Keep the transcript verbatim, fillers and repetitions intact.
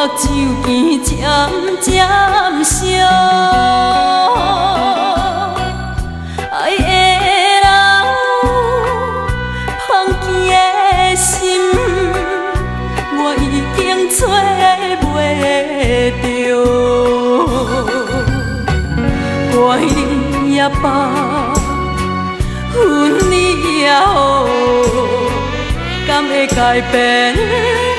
手机渐渐烧，爱的人放弃的心，我已经找袂着。怪你也罢，恨你也好，敢会改变？